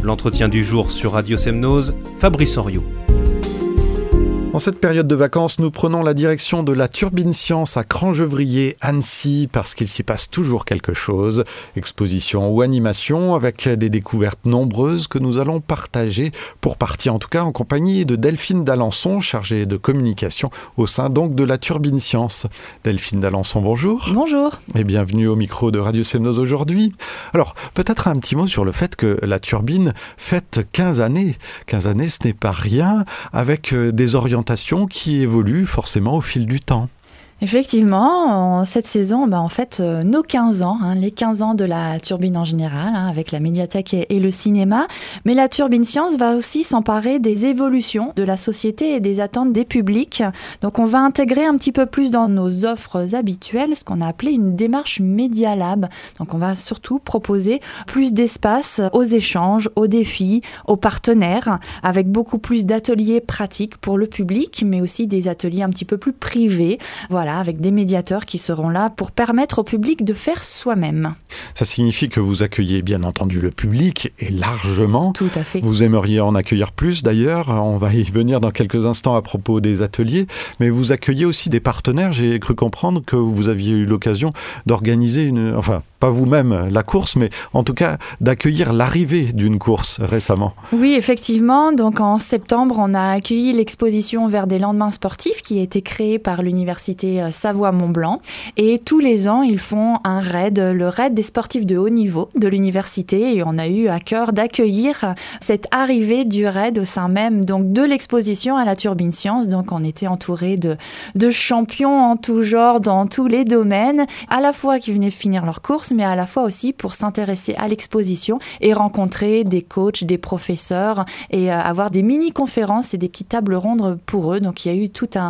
L'entretien du jour sur Radio Semnose, Fabrice Oriot. En cette période de vacances, nous prenons la direction de la Turbine Science à Crangevrier, Annecy, parce qu'il s'y passe toujours quelque chose. Exposition ou animation avec des découvertes nombreuses que nous allons partager, pour partie en tout cas en compagnie de Delphine d'Alençon, chargée de communication au sein donc de la Turbine Science. Delphine d'Alençon, bonjour. Bonjour. Et bienvenue au micro de Radio Semnose aujourd'hui. Alors, peut-être un petit mot sur le fait que la Turbine fête 15 années. 15 années, ce n'est pas rien, avec des orientations qui évoluent forcément au fil du temps. Effectivement, cette saison, on fête nos 15 ans, les 15 ans de la Turbine en général, avec la médiathèque et le cinéma. Mais la Turbine Science va aussi s'emparer des évolutions de la société et des attentes des publics. Donc on va intégrer un petit peu plus dans nos offres habituelles ce qu'on a appelé une démarche Media Lab. Donc on va surtout proposer plus d'espace aux échanges, aux défis, aux partenaires, avec beaucoup plus d'ateliers pratiques pour le public, mais aussi des ateliers un petit peu plus privés. Voilà, avec des médiateurs qui seront là pour permettre au public de faire soi-même. Ça signifie que vous accueillez bien entendu le public, et largement. Tout à fait. Vous aimeriez en accueillir plus d'ailleurs, on va y venir dans quelques instants à propos des ateliers, mais vous accueillez aussi des partenaires. J'ai cru comprendre que vous aviez eu l'occasion d'organiser pas vous-même la course, mais en tout cas d'accueillir l'arrivée d'une course récemment. Oui, effectivement. Donc en septembre, on a accueilli l'exposition Vers des lendemains sportifs qui a été créée par l'université Savoie-Mont-Blanc. Et tous les ans, ils font un raid, le raid des sportifs de haut niveau de l'université. Et on a eu à cœur d'accueillir cette arrivée du raid au sein même donc, de l'exposition à la Turbine Science. Donc on était entouré de champions en tout genre, dans tous les domaines, à la fois qui venaient de finir leur course, mais à la fois aussi pour s'intéresser à l'exposition et rencontrer des coachs, des professeurs et avoir des mini-conférences et des petites tables rondes pour eux. Donc il y a eu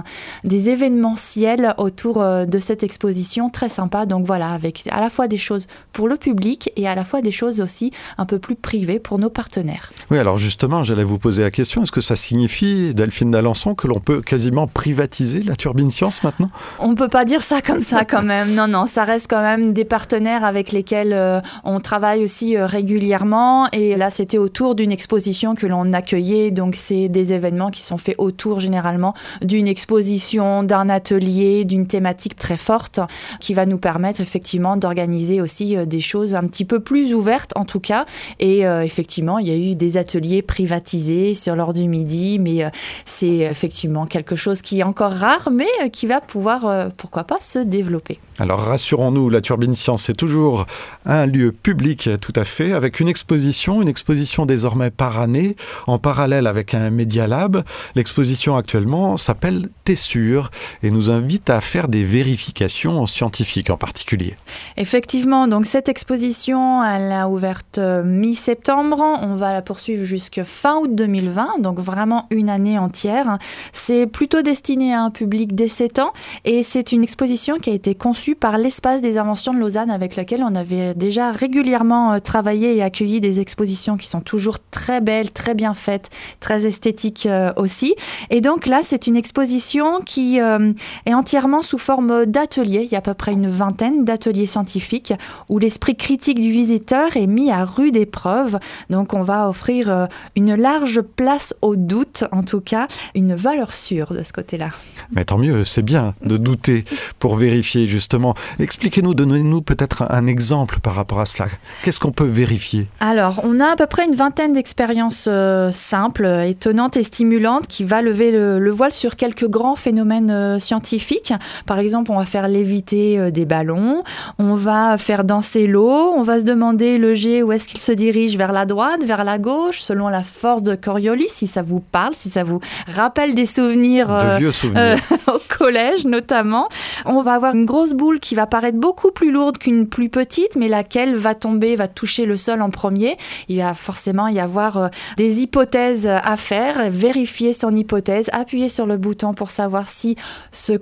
des événementiels autour de cette exposition très sympa. Donc voilà, avec à la fois des choses pour le public et à la fois des choses aussi un peu plus privées pour nos partenaires. Oui, alors justement, j'allais vous poser la question, est-ce que ça signifie, Delphine d'Alençon, que l'on peut quasiment privatiser la Turbine Science maintenant ? On ne peut pas dire ça comme ça quand même. Non, ça reste quand même des partenaires avec lesquels on travaille aussi régulièrement. Et là, c'était autour d'une exposition que l'on accueillait. Donc, c'est des événements qui sont faits autour généralement d'une exposition, d'un atelier, d'une thématique très forte qui va nous permettre effectivement d'organiser aussi des choses un petit peu plus ouvertes en tout cas. Et effectivement, il y a eu des ateliers privatisés sur l'heure du midi, mais c'est effectivement quelque chose qui est encore rare, mais qui va pouvoir, pourquoi pas, se développer. Alors rassurons-nous, la Turbine Science, c'est toujours un lieu public tout à fait, avec une exposition désormais par année, en parallèle avec un Media Lab. L'exposition actuellement s'appelle Tessure et nous invite à faire des vérifications scientifiques en particulier. Effectivement, donc cette exposition, elle a ouverte mi-septembre, on va la poursuivre jusqu'à fin août 2020, donc vraiment une année entière. C'est plutôt destiné à un public dès 7 ans et c'est une exposition qui a été conçue par l'Espace des Inventions de Lausanne avec lequel on avait déjà régulièrement travaillé et accueilli des expositions qui sont toujours très belles, très bien faites, très esthétiques aussi. Et donc là, c'est une exposition qui est entièrement sous forme d'ateliers. Il y a à peu près une vingtaine d'ateliers scientifiques où l'esprit critique du visiteur est mis à rude épreuve. Donc on va offrir une large place au doute, en tout cas une valeur sûre de ce côté-là. Mais tant mieux, c'est bien de douter pour vérifier justement. Expliquez-nous, donnez-nous peut-être un exemple par rapport à cela. Qu'est-ce qu'on peut vérifier ? Alors, on a à peu près une vingtaine d'expériences simples, étonnantes et stimulantes qui va lever le voile sur quelques grands phénomènes scientifiques. Par exemple, on va faire léviter des ballons, on va faire danser l'eau, on va se demander le jet où est-ce qu'il se dirige, vers la droite, vers la gauche, selon la force de Coriolis, si ça vous parle, si ça vous rappelle des souvenirs, de vieux souvenirs. Au collège notamment. On va avoir une grosse boule qui va paraître beaucoup plus lourde qu'une plus petite, mais laquelle va toucher le sol en premier. Il va forcément y avoir des hypothèses à faire, vérifier son hypothèse, appuyer sur le bouton pour savoir si ce qu'on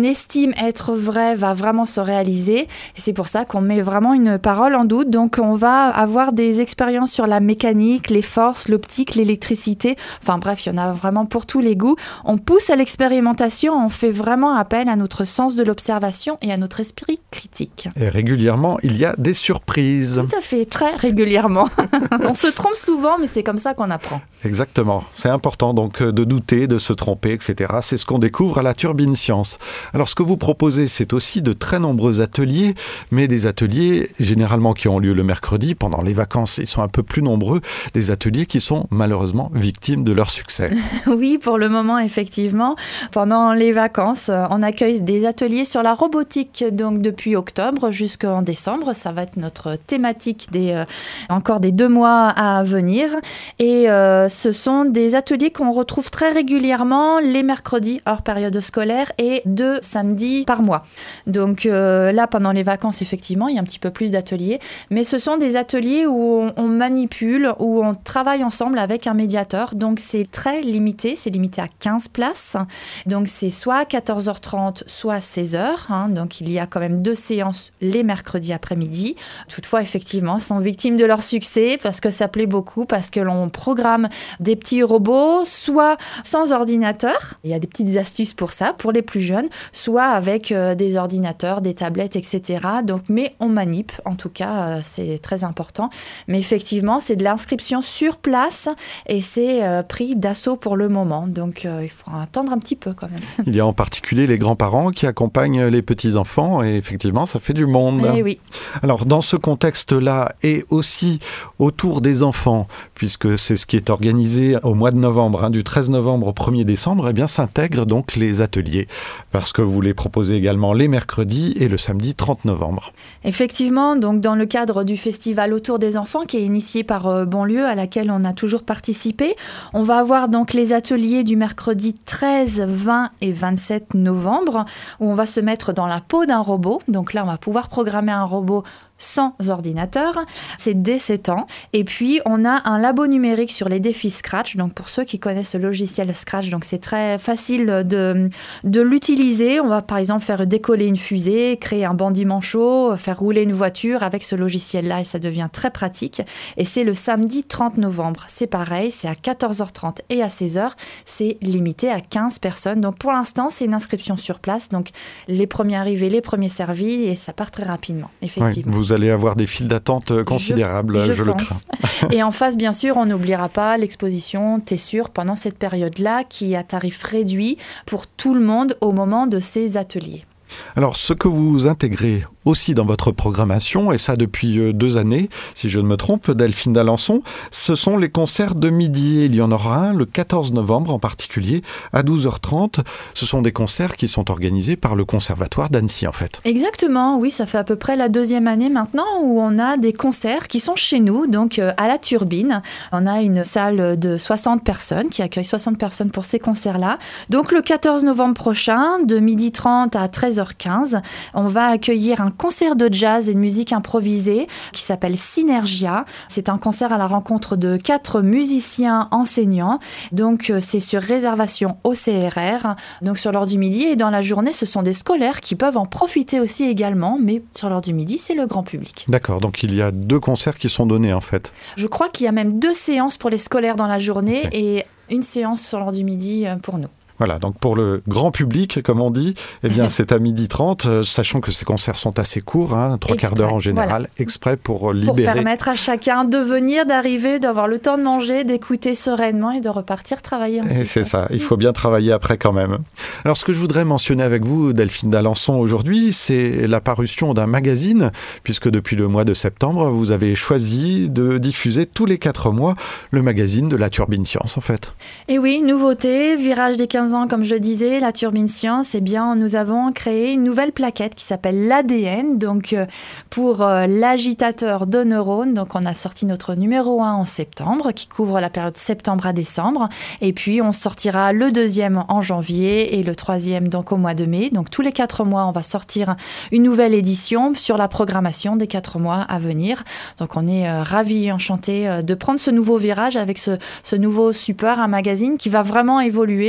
estime être vrai va vraiment se réaliser. Et c'est pour ça qu'on met vraiment une parole en doute. Donc on va avoir des expériences sur la mécanique, les forces, l'optique, l'électricité. Enfin bref, il y en a vraiment pour tous les goûts. On pousse à l'expérimentation, on fait vraiment appel à notre sens de l'observation et à notre esprit critique. Et régulièrement, il y a des surprises. Tout à fait, très régulièrement. On se trompe souvent, mais c'est comme ça qu'on apprend. Exactement. C'est important donc de douter, de se tromper, etc. C'est ce qu'on découvre à la Turbine Science. Alors ce que vous proposez, c'est aussi de très nombreux ateliers, mais des ateliers généralement qui ont lieu le mercredi. Pendant les vacances, ils sont un peu plus nombreux. Des ateliers qui sont malheureusement victimes de leur succès. Oui, pour le moment, effectivement. Pendant les vacances, on accueille des ateliers sur la robotique, donc depuis octobre jusqu'en décembre. Ça va être notre thématique encore des 2 mois à venir. Et ce sont des ateliers qu'on retrouve très régulièrement les mercredis hors période scolaire et 2 samedis par mois. Donc là, pendant les vacances, effectivement, il y a un petit peu plus d'ateliers. Mais ce sont des ateliers où on manipule, où on travaille ensemble avec un médiateur. Donc c'est très limité, c'est limité à 15 places. Donc c'est soit 14h30, soit 16h. Donc il y a quand même 2 séances les mercredis après-midi. Toutefois, effectivement, sont victimes de leur succès parce que ça plaît beaucoup, parce que l'on programme des petits robots, soit sans ordinateur. Il y a des petites astuces pour ça, pour les plus jeunes, soit avec des ordinateurs, des tablettes, etc. Donc, mais on manip, en tout cas, c'est très important. Mais effectivement, c'est de l'inscription sur place et c'est pris d'assaut pour le moment. Donc, il faut attendre un petit peu quand même. Il y a en particulier les grands-parents qui accompagnent les petits-enfants et effectivement, ça fait du monde. Eh oui. Alors, dans ce contexte-là et aussi autour des enfants, puisque c'est ce qui est organisé au mois de novembre, du 13 novembre au 1er décembre, eh bien, s'intègrent donc les ateliers parce que vous les proposez également les mercredis et le samedi 30 novembre. Effectivement, donc dans le cadre du festival Autour des enfants qui est initié par Bonlieu, à laquelle on a toujours participé, on va avoir donc les ateliers du mercredi 13, 20 et 27 novembre où on va se mettre dans la peau d'un robot. Donc là, on va pouvoir programmer un robot sans ordinateur, c'est dès 7 ans. Et puis, on a un labo numérique sur les défis Scratch. Donc, pour ceux qui connaissent le logiciel Scratch, donc c'est très facile de l'utiliser. On va, par exemple, faire décoller une fusée, créer un bandit manchot, faire rouler une voiture avec ce logiciel-là et ça devient très pratique. Et c'est le samedi 30 novembre. C'est pareil, c'est à 14h30 et à 16h. C'est limité à 15 personnes. Donc, pour l'instant, c'est une inscription sur place. Donc, les premiers arrivés, les premiers servis et ça part très rapidement, effectivement. Oui, vous allez avoir des files d'attente considérables, je le crains. Et en face, bien sûr, on n'oubliera pas l'exposition T'es sûr pendant cette période-là qui est à tarif réduit pour tout le monde au moment de ces ateliers. Alors, ce que vous intégrez aussi dans votre programmation, et ça depuis 2 années, si je ne me trompe, Delphine d'Alençon, ce sont les concerts de midi. Il y en aura un le 14 novembre en particulier, à 12h30. Ce sont des concerts qui sont organisés par le Conservatoire d'Annecy, en fait. Exactement, oui, ça fait à peu près la 2e année maintenant où on a des concerts qui sont chez nous, donc à la Turbine. On a une salle de 60 personnes qui accueille 60 personnes pour ces concerts-là. Donc le 14 novembre prochain, de 12h30 à 13h15, on va accueillir un concert de jazz et de musique improvisée qui s'appelle Synergia. C'est un concert à la rencontre de 4 musiciens enseignants. Donc, c'est sur réservation au CRR. Donc, sur l'heure du midi et dans la journée, ce sont des scolaires qui peuvent en profiter aussi également. Mais sur l'heure du midi, c'est le grand public. D'accord. Donc, il y a 2 concerts qui sont donnés en fait. Je crois qu'il y a même 2 séances pour les scolaires dans la journée et une séance sur l'heure du midi pour nous. Voilà, donc pour le grand public, comme on dit, eh bien c'est à 12h30, sachant que ces concerts sont assez courts, 3 quarts d'heure en général, voilà. Exprès pour libérer. Pour permettre à chacun de venir, d'arriver, d'avoir le temps de manger, d'écouter sereinement et de repartir travailler ensuite. Et c'est ça, il faut bien travailler après quand même. Alors ce que je voudrais mentionner avec vous, Delphine d'Alençon, aujourd'hui, c'est la parution d'un magazine, puisque depuis le mois de septembre, vous avez choisi de diffuser tous les 4 mois le magazine de la Turbine Science, en fait. Et oui, nouveauté, virage des 15 ans, comme je le disais, la Turbine Science, eh bien, nous avons créé une nouvelle plaquette qui s'appelle l'ADN, donc pour l'agitateur de neurones. Donc, on a sorti notre numéro 1 en septembre, qui couvre la période septembre à décembre. Et puis, on sortira le 2e en janvier et le 3e donc au mois de mai. Donc, tous les 4 mois, on va sortir une nouvelle édition sur la programmation des 4 mois à venir. Donc, on est ravis et enchantés de prendre ce nouveau virage avec ce nouveau support, un magazine qui va vraiment évoluer puisqu'on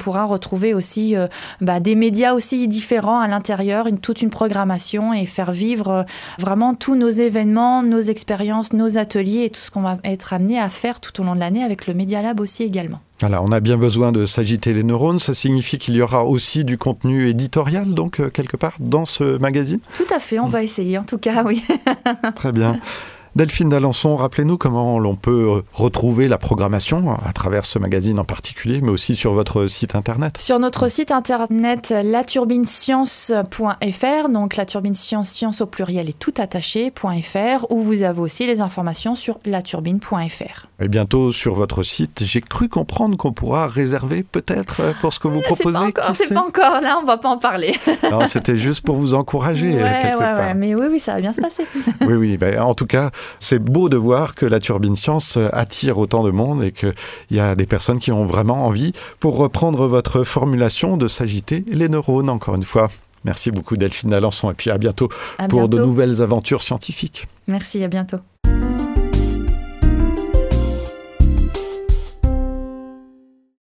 pourra retrouver aussi des médias aussi différents à l'intérieur, toute une programmation et faire vivre vraiment tous nos événements, nos expériences, nos ateliers et tout ce qu'on va être amené à faire tout au long de l'année avec le Media Lab aussi également. Voilà, on a bien besoin de s'agiter les neurones. Ça signifie qu'il y aura aussi du contenu éditorial, donc, quelque part, dans ce magazine ? Tout à fait, on va essayer, en tout cas, oui. Très bien. Delphine d'Alençon, rappelez-nous comment l'on peut retrouver la programmation à travers ce magazine en particulier, mais aussi sur votre site internet. Sur notre site internet laturbine-science.fr, donc laturbine-science, science au pluriel et tout attaché.fr, où vous avez aussi les informations sur laturbine.fr. Et bientôt sur votre site, j'ai cru comprendre qu'on pourra réserver peut-être pour ce que vous proposez. C'est pas encore, là on va pas en parler. Non, c'était juste pour vous encourager quelque part. Ouais, mais oui, ça va bien se passer. Oui, en tout cas, c'est beau de voir que la Turbine Science attire autant de monde et qu'il y a des personnes qui ont vraiment envie, pour reprendre votre formulation, de s'agiter les neurones, encore une fois. Merci beaucoup Delphine d'Alençon et puis à bientôt pour de nouvelles aventures scientifiques. Merci, à bientôt.